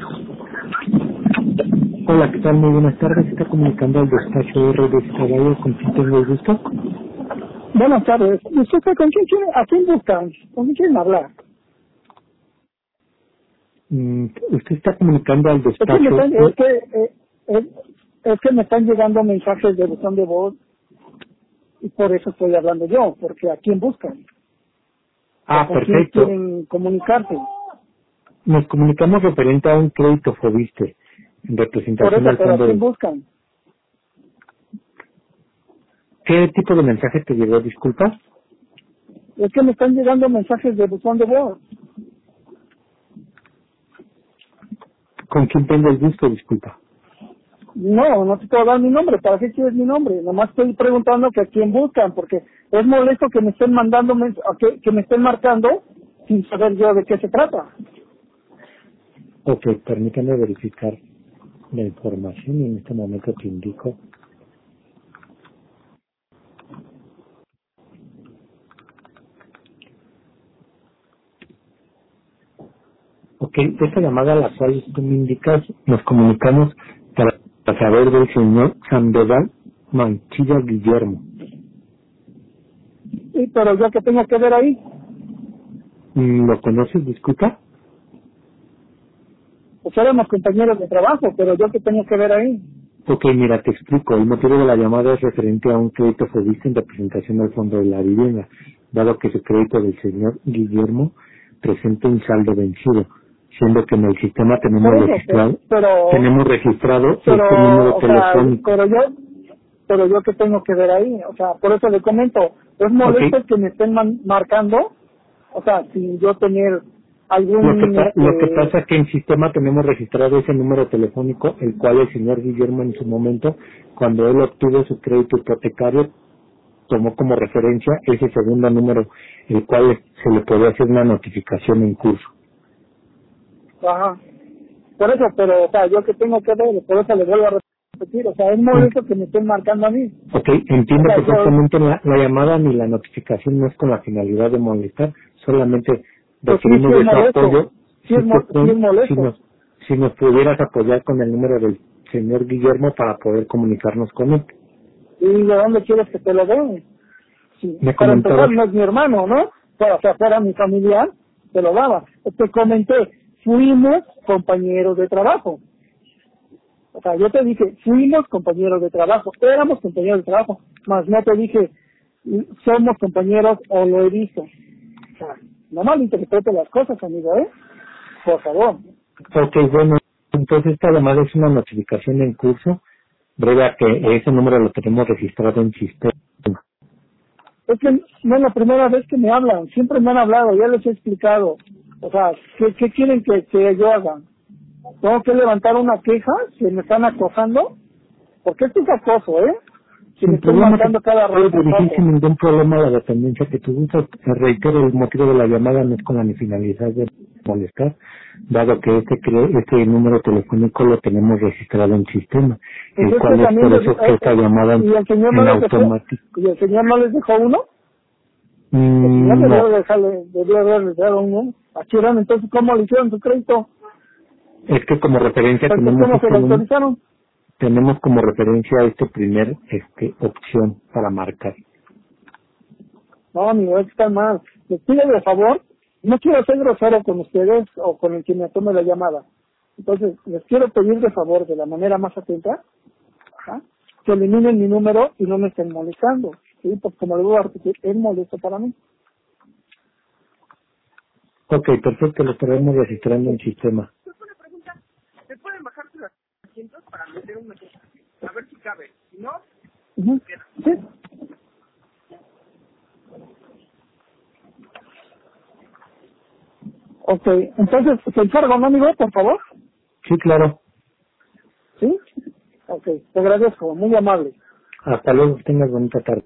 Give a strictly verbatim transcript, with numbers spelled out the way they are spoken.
Hola, ¿qué tal? Muy buenas tardes. Se está comunicando al despacho R de Caballo, ¿con quién tengo el gusto? Buenas tardes. Disculpe, ¿con quién quiere, a quién buscan? ¿Con quién quieren hablar? Mm, usted está comunicando al Es que me despacho. están, es que, eh, es, es que me están llegando mensajes de buzón de voz y por eso estoy hablando yo, porque ¿a quién buscan? ¿O Ah, con quién perfecto. quieren comunicarse? Nos comunicamos referente a un crédito Fobiste en Por representación eso, al pero ¿a fondo quién de... buscan? ¿Qué tipo de mensaje te llegó? Disculpa. Es que me están llegando mensajes de buzón de voz. ¿Con quién tengo el gusto? Disculpa. No, no te puedo dar mi nombre. ¿Para qué quieres mi nombre? Nomás estoy preguntando que a quién buscan, porque es molesto que me estén mandando, mens- a que, que me estén marcando sin saber yo de qué se trata. Ok, permítame verificar la información y en este momento te indico. Ok, esta llamada a la cual tú me indicas, nos comunicamos para, para saber del señor Sandoval Manchilla Guillermo. Sí, pero yo que tengo que ver ahí, Mm, ¿Lo conoces? Disculpa. pues éramos compañeros de trabajo, pero yo que tengo que ver ahí. Ok, mira, te explico. El motivo de la llamada es referente a un crédito Fobiste en representación del Fondo de la Vivienda, dado que su crédito del señor Guillermo presenta un saldo vencido, siendo que en el sistema tenemos Por eso, pe- registrado, pero, tenemos registrado este número pero, o sea, telefónico. pero yo, pero yo que tengo que ver ahí, o sea, por eso le comento, es Ok, molesto que me estén man- marcando, o sea, sin yo tener Lo que, algún, pa- lo que este, pasa es que en sistema tenemos registrado ese número telefónico, el cual el señor Guillermo en su momento, cuando él obtuvo su crédito hipotecario, tomó como referencia ese segundo número, el cual se le podía hacer una notificación en curso. ajá, por eso, pero, o sea, yo que tengo que ver, por eso le vuelvo a repetir, o sea, es En- molesto que me estén marcando a mí, Ok, o entiendo sea, yo, perfectamente la, la llamada ni la notificación no es con la finalidad de molestar, solamente pues sí, sí requerimos es de su molesto, apoyo. sí Si, es, te mo- sí es pon- si, molesto. nos, si nos pudieras apoyar con el número del señor Guillermo para poder comunicarnos con él. ¿Y de dónde quieres que te lo den? Sí, Me para empezar, comentabas. no es mi hermano, ¿no? Pero, o sea, fuera mi familiar, te lo daba. Te comenté, fuimos compañeros de trabajo. O sea, yo te dije, fuimos compañeros de trabajo, éramos compañeros de trabajo, más no te dije, somos compañeros o lo he visto. O sea, no malinterprete las cosas, amigo, ¿eh? Por favor. Ok, bueno, entonces esta llamada es una notificación en curso, breve a que ese número lo tenemos registrado en sistema. Es que no es la primera vez que me hablan, siempre me han hablado, ya les he explicado. O sea, ¿qué, qué quieren que, que yo haga? ¿Tengo que levantar una queja si me están acosando? Porque esto es acoso, ¿eh? Si me Sin están problema, te marcando cada puedo rato, dirigir acoso. sin ningún problema a la dependencia que tú gustas. Te reitero, el motivo de la llamada no es con la ni finalidad de molestar, dado que este cre- este número telefónico lo tenemos registrado en sistema, Pues el es que cual es también, por les- eso que eh, esta eh, llamada en, y el señor no en les dejó, automático. y el señor no les dejó uno, el señor Mm, debió no, dejarle, debió haberles dado uno. Aquí eran, entonces, ¿cómo le hicieron su crédito? es que como referencia Entonces, tenemos ¿cómo se este lo número, autorizaron? tenemos como referencia este primer este opción para marcar. No, amigo, es que está mal. Les pido de favor, no quiero ser grosero con ustedes o con el que me tome la llamada. Entonces, les quiero pedir de favor, de la manera más atenta, ajá, que eliminen mi número y no me estén molestando. ¿Sí? Porque como les voy a repetir, es molesto para mí. Ok, perfecto, lo estaremos registrando en sistema. Ujú. ¿Sí? Ok, entonces, ¿se encargo, no, amigo, por favor? Sí, claro. ¿Sí? Ok, te agradezco, muy amable. Hasta luego, que tengas bonita tarde.